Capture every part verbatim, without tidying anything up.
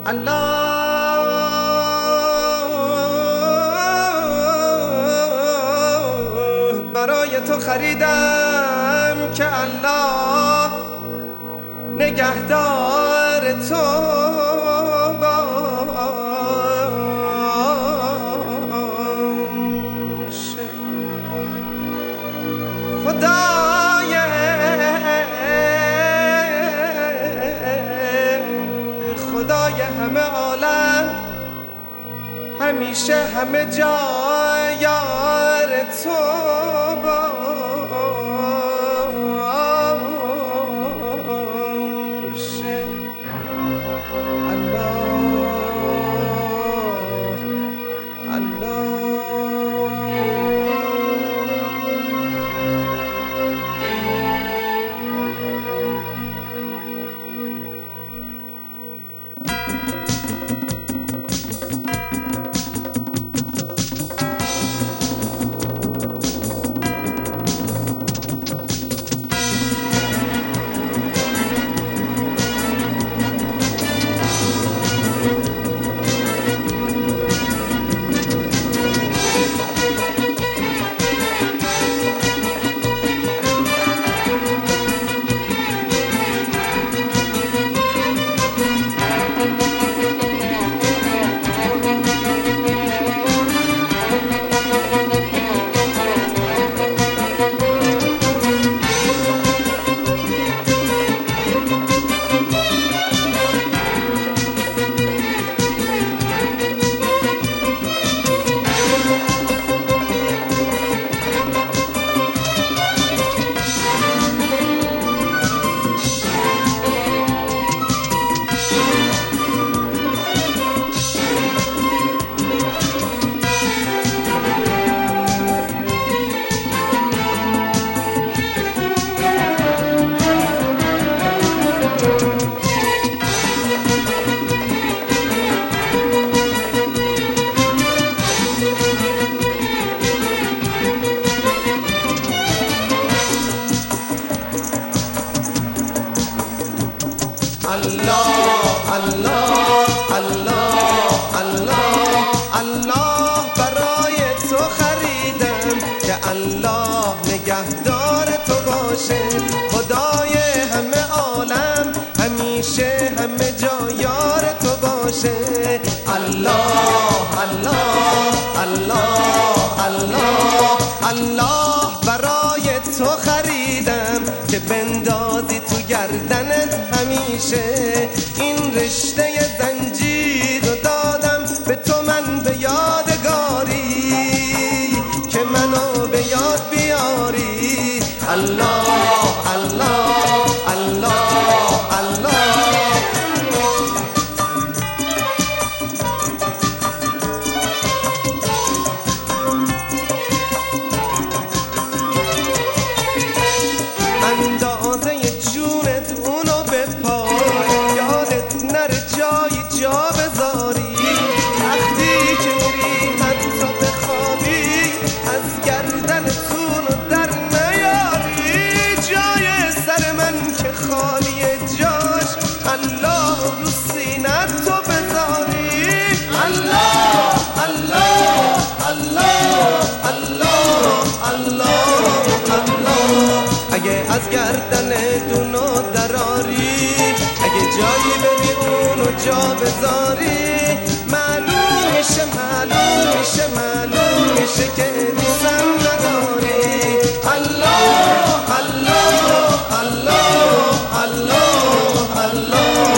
الله برای تو خریدم که الله نگهدار تو باشه. خدای خدای همه عالم همیشه همه جا یار تو باشه. الله الله الله الله الله الله برای تو خریدم که الله نگهدار تو باشه. خدای همه عالم همیشه همه جا یار تو باشه. الله الله الله الله الله برای تو خریدم که بندازی تو گردنت همیشه. این رشته زنجیر رو دادم به تو من به یادگاری که منو به یاد بیاری. الله الله الله الله اندازه جونت اونو بپای، یادت نره جایی جا بذاری. وقتی که میری حتی بخوابی از گردنتونو در نیاری. جای سر من که خالیه جاش الله رو سینت تو بذاری. الله الله الله الله الله الله اگه از گردن دونو دراری، اگه جایی بری اونو جا بذاری، معلوم میشه معلوم میشه معلوم میشه که دوستم نداری. الله الله الله الله الله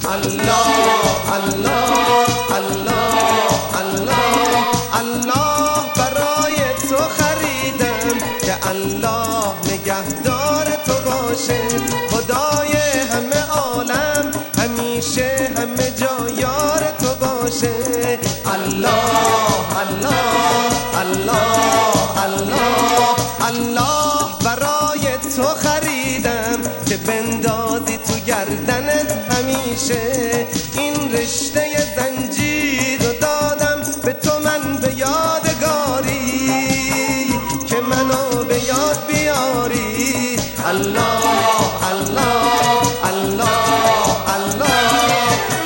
الله الله الله الله الله برای تو خریدم که الله نگهدار تو باشه خدای همه عالم همیشه همه جا یار تو باشه الله الله الله الله الله برای تو خریدم که بندازی تو گردنت همیشه این رشته زنجیر رو دادم به تو من به یادگاری که منو به یاد بیاری الله الله الله الله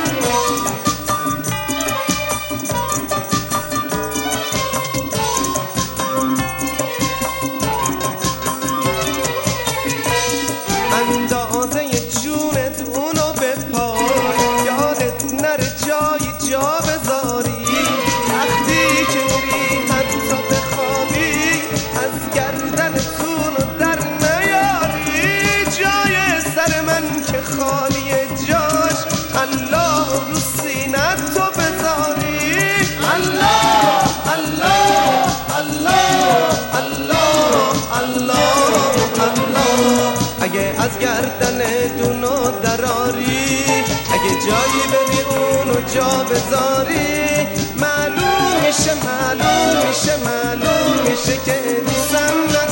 اندازه جونت اونو بپای یادت نره جای جا بذاری وقتی که میری حتی بخوابی از گردنتونو در نیاری جای سر من که خالیه جاش الله رو سینت تو بذاری الله الله الله الله الله الله اگه از گردن دونو دراری اگه جایی بری اونو جا بذاری معلوم میشه معلوم میشه معلوم میشه که دوستم نداری